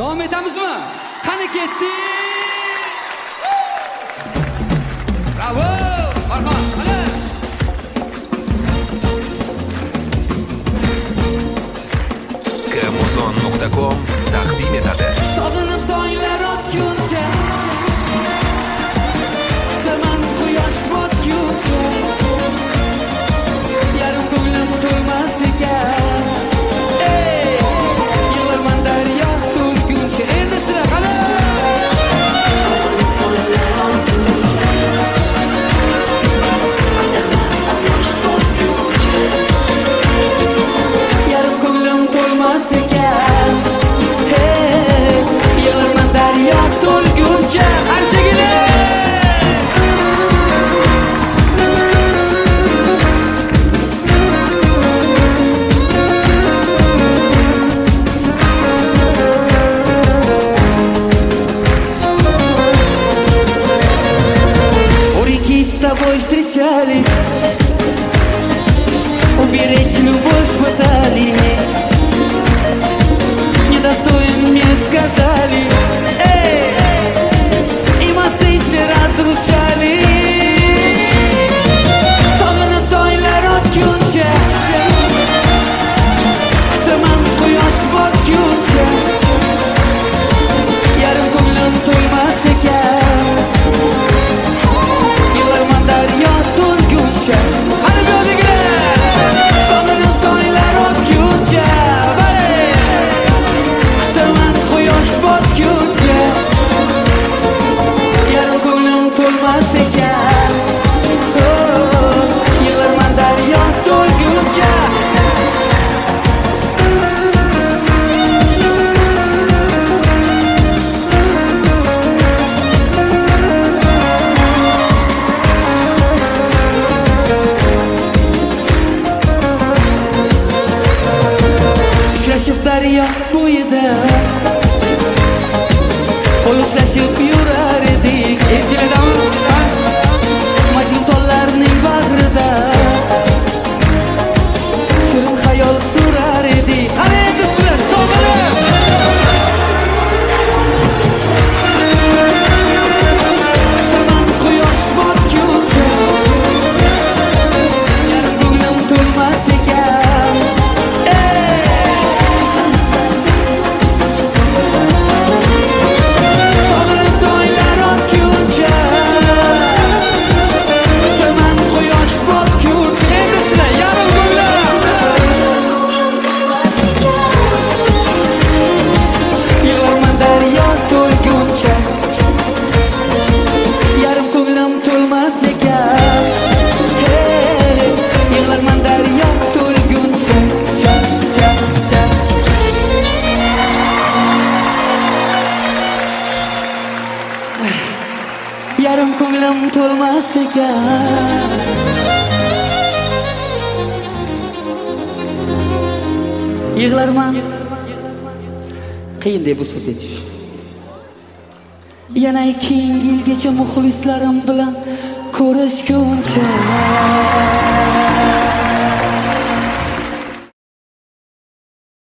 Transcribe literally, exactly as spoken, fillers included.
Davom etamizmi? Qani ketdi? Bravo! Farhon, qani? Kamozon nuqta com taqdim etadi. Sog'inib tonglar otguncha, kutaman quyosh botguncha, yarim ko'nglim to'lmas ekan. Ey, yig'larman daryo to'lguncha. Endi sira qani? Yarim ko'nglim to'lmas ekan. Hey, yig'larman daryo to'lguncha. Qarsagina с тобой встречались, уберечь любовь пытались, недостоин мне сказали, эй, и мосты все разрушали. Sog'inib toylar otguncha, kutaman quyosh botguncha, yarim ko'nglim to'lmas ekan. Daryo to'lguncha, qani bu yodigilar, sog'inib tonglar otguncha, kutaman quyosh botguncha, yarim ko'nglim to'lmas ekan. Yig'larman daryo to'lguncha. Daryo bo'yida qo'l ushlashib yurar edik, esingdami? Majnun tollarning bag'rida shirin xayol surar edik. Qani endi sizlar sog'inib kutaman quyosh botguncha, yarim ko'nglim to'lmas ekan. Yarim ko'nglim to'lmas ekan. Yig'larman, qiyin deb bu so'z aytish. Yana keyingi yilgacha muxlislarim bilan ko'rishguncha.